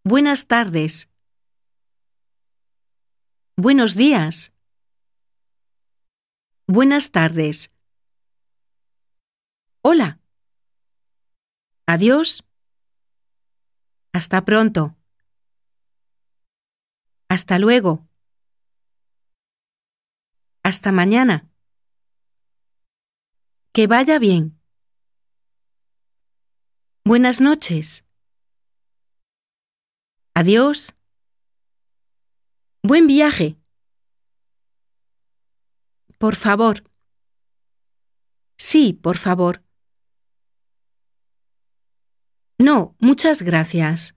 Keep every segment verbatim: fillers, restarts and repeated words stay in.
Buenas tardes. Buenos días. Buenas tardes. Hola. Adiós. Hasta pronto. Hasta luego. Hasta mañana. Que vaya bien. Buenas noches. Adiós. Buen viaje. Por favor. Sí, por favor. No, muchas gracias.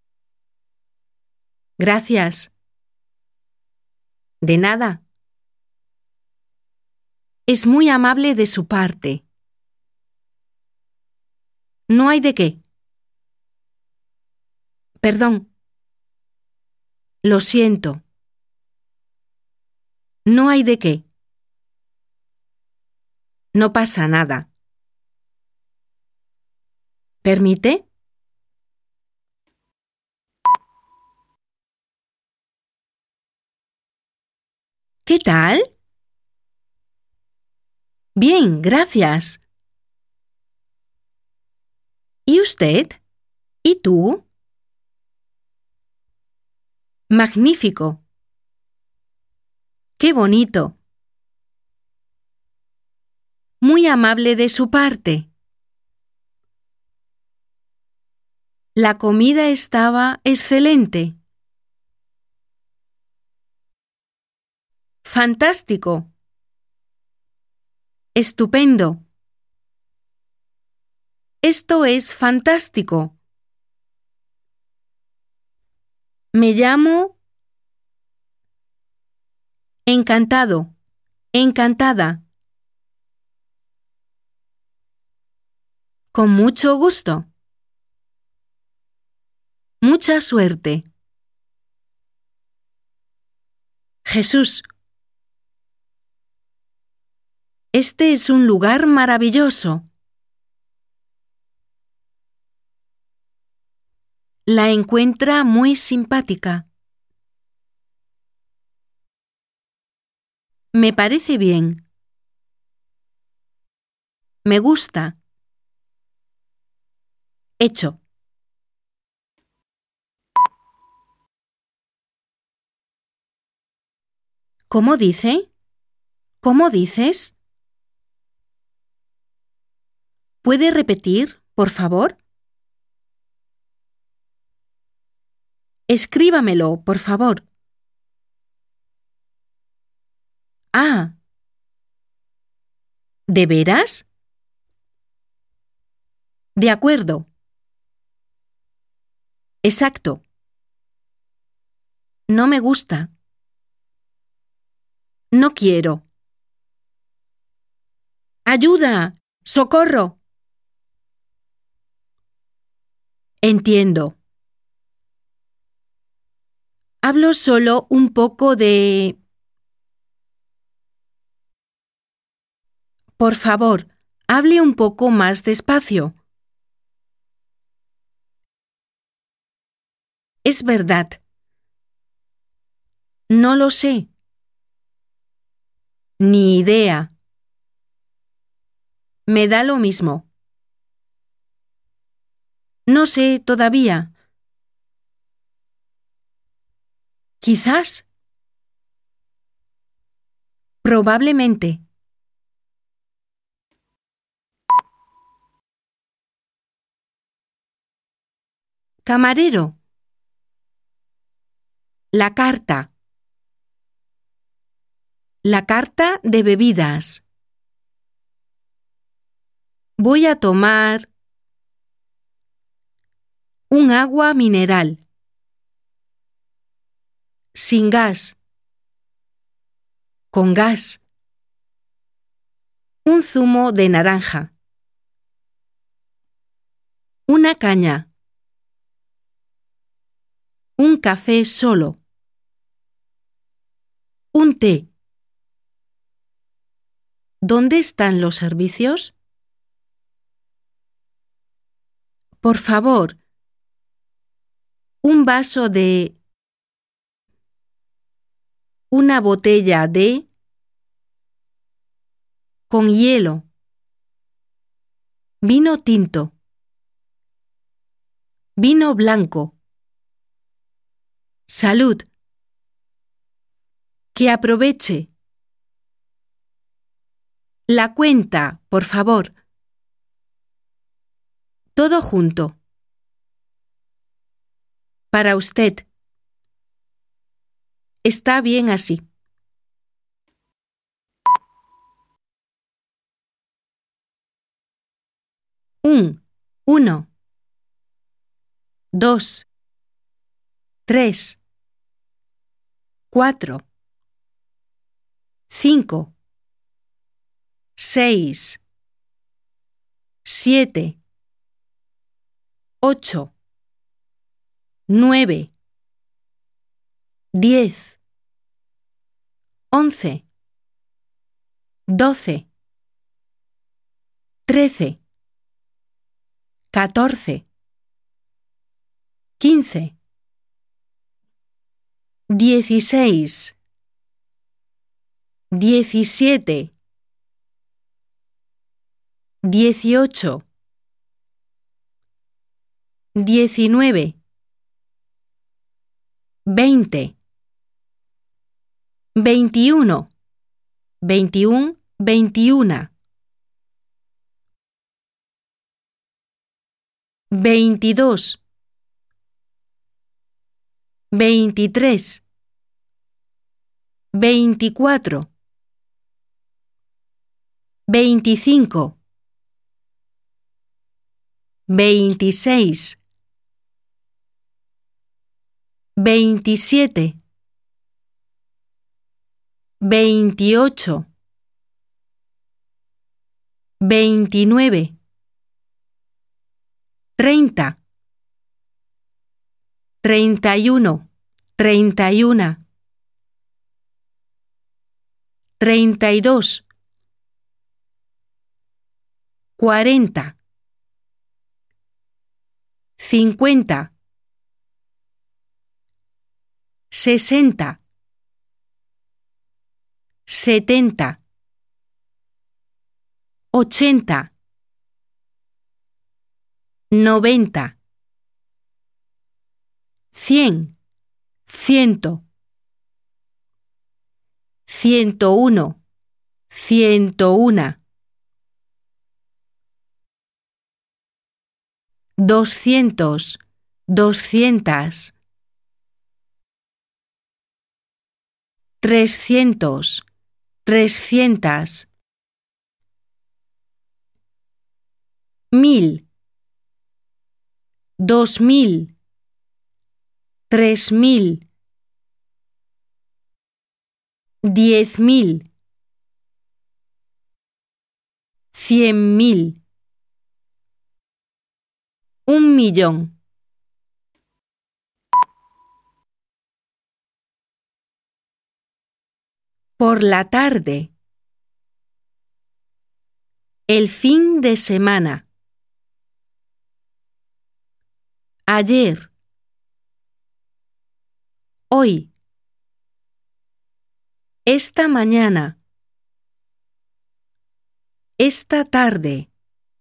Gracias. De nada. Es muy amable de su parte. No hay de qué. Perdón. Lo siento. No hay de qué. No pasa nada. ¿Permite? ¿Qué tal? Bien, gracias. ¿Y usted? ¿Y tú? Magnífico. ¡Qué bonito! Muy amable de su parte. La comida estaba excelente. Fantástico. Estupendo. Esto es fantástico. Me llamo... Encantado. Encantada. Con mucho gusto. Mucha suerte. Jesús. Este es un lugar maravilloso. La encuentra muy simpática. Me parece bien. Me gusta. Hecho. ¿Cómo dice? ¿Cómo dices? ¿Puede repetir, por favor? Escríbamelo, por favor. Ah. ¿De veras? De acuerdo. Exacto. No me gusta. No quiero. ¡Ayuda! ¡Socorro! Entiendo. Hablo solo un poco de... Por favor, hable un poco más despacio. Es verdad. No lo sé. Ni idea. Me da lo mismo. No sé todavía. Quizás. Probablemente. Camarero. La carta. La carta de bebidas. Voy a tomar un agua mineral. Sin gas. Con gas. Un zumo de naranja. Una caña. Un café solo. Un té. ¿Dónde están los servicios? Por favor. Un vaso de... Una botella de... Con hielo. Vino tinto. Vino blanco. Salud. Que aproveche. La cuenta, por favor. Todo junto. Para usted. Está bien así. Un, uno. Dos. Tres. Cuatro. Cinco. Seis. Siete. Ocho. Nueve. Diez. Once. Doce. Trece. Catorce. Quince. Dieciséis. Diecisiete. Dieciocho. Diecinueve. Veinte. Veintiuno. Veintiún, veintiuna. Veintidós. Veintitrés. Veinticuatro. Veinticinco. Veintiséis. Veintisiete. Veintiocho. Veintinueve. Treinta. Treinta y uno. Treinta y una. Treinta y dos. Cuarenta. Cincuenta. Sesenta. Setenta. Ochenta. Noventa. Cien. Ciento. Ciento uno. Ciento una. Doscientos. Doscientas. Trescientos. Trescientas. Mil. Dos mil. Tres mil. Diez mil. Cien mil. Un millón. Por la tarde. El fin de semana. Ayer. Hoy. Esta mañana. Esta tarde.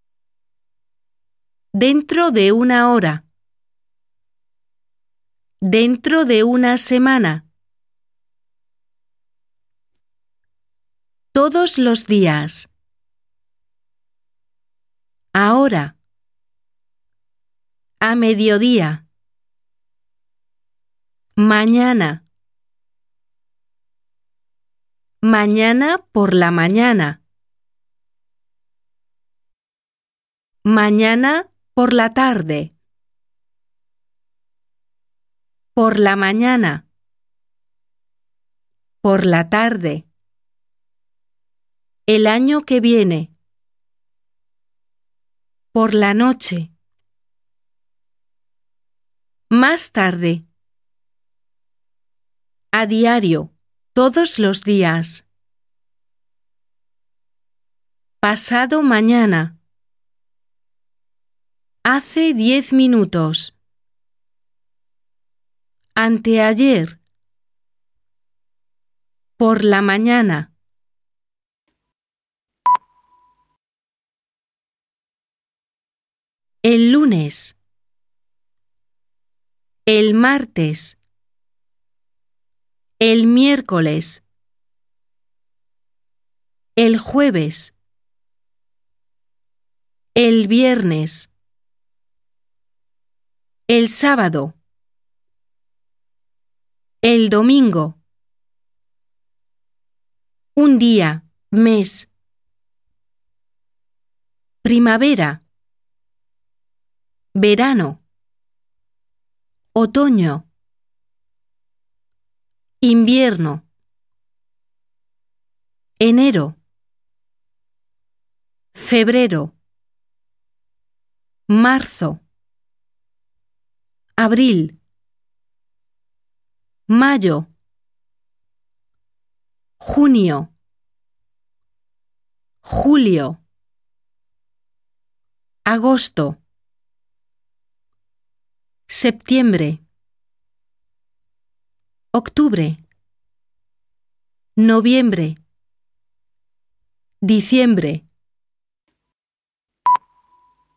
Dentro de una hora. Dentro de una semana. Todos los días. Ahora. A mediodía. Mañana. Mañana por la mañana. Mañana por la tarde. Por la mañana. Por la tarde. El año que viene. Por la noche. Más tarde. A diario, todos los días. Pasado mañana. Hace diez minutos. Anteayer. Por la mañana. El lunes. El martes. El miércoles. El jueves. El viernes. El sábado. El domingo. Un día, mes. Primavera. Verano. Otoño. Invierno. Enero. Febrero. Marzo. Abril. Mayo. Junio. Julio. Agosto. Septiembre. Octubre. Noviembre. Diciembre.